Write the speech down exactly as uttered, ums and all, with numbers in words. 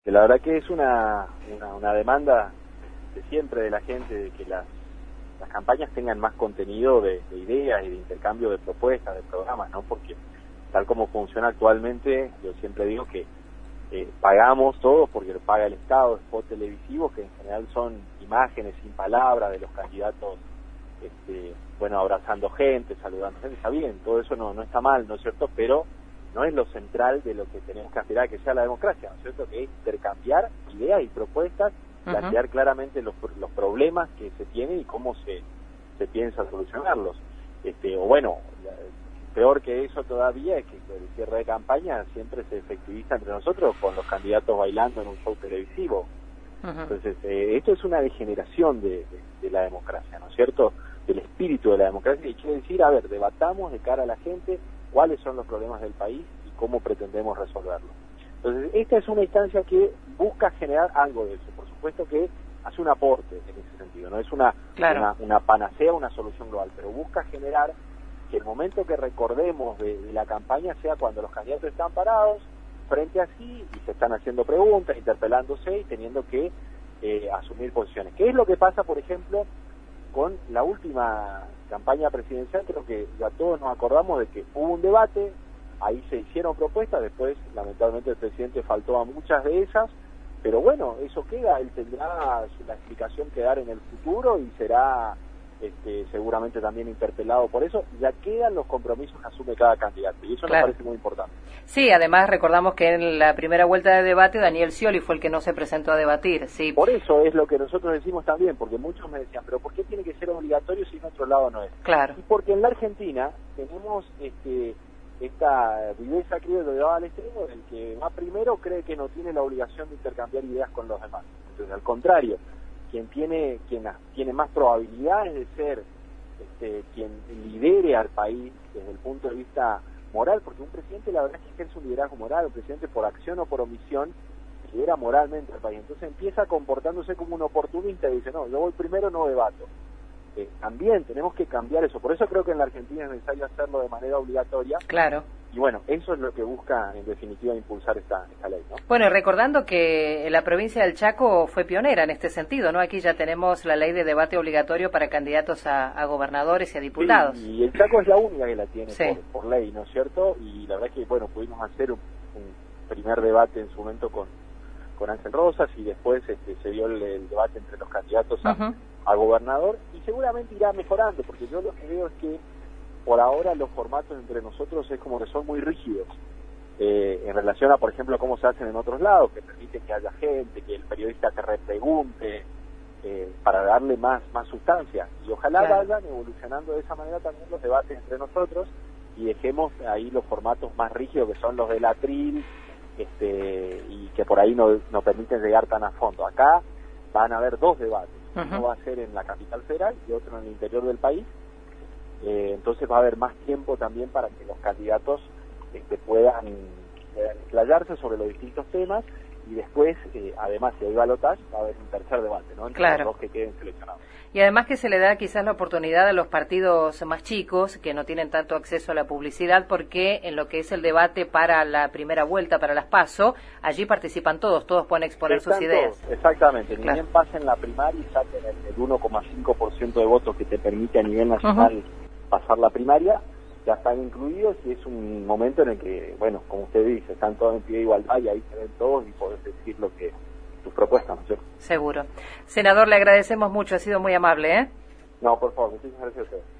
que la verdad que es una, una, una demanda de siempre de la gente, de que las, las campañas tengan más contenido de, de ideas y de intercambio de propuestas, de programas, ¿no? Porque tal como funciona actualmente, yo siempre digo que eh, pagamos todos porque lo paga el Estado, spots televisivos que en general son imágenes sin palabras de los candidatos, este, bueno, abrazando gente, saludando gente, está bien, todo eso no, no está mal, ¿no es cierto? Pero no es lo central de lo que tenemos que aspirar a que sea la democracia, ¿no es cierto? Que es intercambiar ideas y propuestas, uh-huh. plantear claramente los, los problemas que se tienen y cómo se, se piensa solucionarlos. Este, o bueno, peor que eso todavía es que el cierre de campaña siempre se efectiviza entre nosotros con los candidatos bailando en un show televisivo. Uh-huh. Entonces, eh, esto es una degeneración de, de, de la democracia, ¿no es cierto? Del espíritu de la democracia, y quiere decir, a ver, debatamos de cara a la gente cuáles son los problemas del país y cómo pretendemos resolverlos. Entonces, esta es una instancia que busca generar algo de eso. Por supuesto que hace un aporte en ese sentido, no es una, claro. una, una panacea, una solución global, pero busca generar que el momento que recordemos de, de la campaña sea cuando los candidatos están parados frente a sí y se están haciendo preguntas, interpelándose y teniendo que eh, asumir posiciones. ¿Qué es lo que pasa, por ejemplo, con la última campaña presidencial? Creo que ya todos nos acordamos de que hubo un debate, ahí se hicieron propuestas, después lamentablemente el presidente faltó a muchas de esas, pero bueno, eso queda, él tendrá la explicación que dar en el futuro y será este, seguramente también interpelado por eso, ya quedan los compromisos que asume cada candidato, y eso claro. me parece muy importante. Sí, además recordamos que en la primera vuelta de debate Daniel Scioli fue el que no se presentó a debatir, sí. Por eso es lo que nosotros decimos también, porque muchos me decían, pero ¿por qué tiene que ser obligatorio si en otro lado no es? Claro. Y porque en la Argentina tenemos este esta viveza criolla al extremo, del que va primero cree que no tiene la obligación de intercambiar ideas con los demás. Entonces, al contrario, quien tiene quien tiene más probabilidades de ser este, quien lidere al país desde el punto de vista moral, porque un presidente la verdad es que ejerce un liderazgo moral, un presidente por acción o por omisión lidera moralmente al país, entonces empieza comportándose como un oportunista y dice, no, yo voy primero, no debato. Eh, también tenemos que cambiar eso, por eso creo que en la Argentina es necesario hacerlo de manera obligatoria. Claro. Y bueno, eso es lo que busca en definitiva impulsar esta, esta ley, ¿no? Bueno, y recordando que la provincia del Chaco fue pionera en este sentido, ¿no? Aquí ya tenemos la ley de debate obligatorio para candidatos a, a gobernadores y a diputados. Sí, y el Chaco es la única que la tiene sí. por, por ley, ¿no es cierto? Y la verdad que, bueno, pudimos hacer un, un primer debate en su momento con, con Ángel Rosas y después este, se dio el, el debate entre los candidatos a, uh-huh. a gobernador y seguramente irá mejorando, porque yo lo que veo es que por ahora los formatos entre nosotros es como que son muy rígidos eh, en relación a, por ejemplo, cómo se hacen en otros lados, que permiten que haya gente, que el periodista te repregunte, eh, para darle más más sustancia. Y ojalá claro. vayan evolucionando de esa manera también los debates entre nosotros y dejemos ahí los formatos más rígidos que son los del atril, este, y que por ahí no, no permiten llegar tan a fondo. Acá van a haber dos debates, uh-huh. uno va a ser en la capital federal y otro en el interior del país. Eh, entonces va a haber más tiempo también para que los candidatos este, puedan, puedan explayarse sobre los distintos temas y después, eh, además, si hay balotaje, va a haber un tercer debate, ¿no? Entre claro. los dos que queden seleccionados. Y además que se le da quizás la oportunidad a los partidos más chicos, que no tienen tanto acceso a la publicidad, porque en lo que es el debate para la primera vuelta, para las PASO, allí participan todos, todos pueden exponer Están sus ideas. Todos, exactamente, ni claro. bien pasen la primaria y saquen el, el uno coma cinco por ciento de votos que te permite a nivel nacional uh-huh. pasar la primaria, ya están incluidos y es un momento en el que, bueno, como usted dice, están todos en pie de igualdad y ahí se ven todos y podés decir lo que tus propuestas, ¿no es cierto? Seguro. Senador, le agradecemos mucho, ha sido muy amable, ¿eh? No, por favor, muchísimas gracias a usted.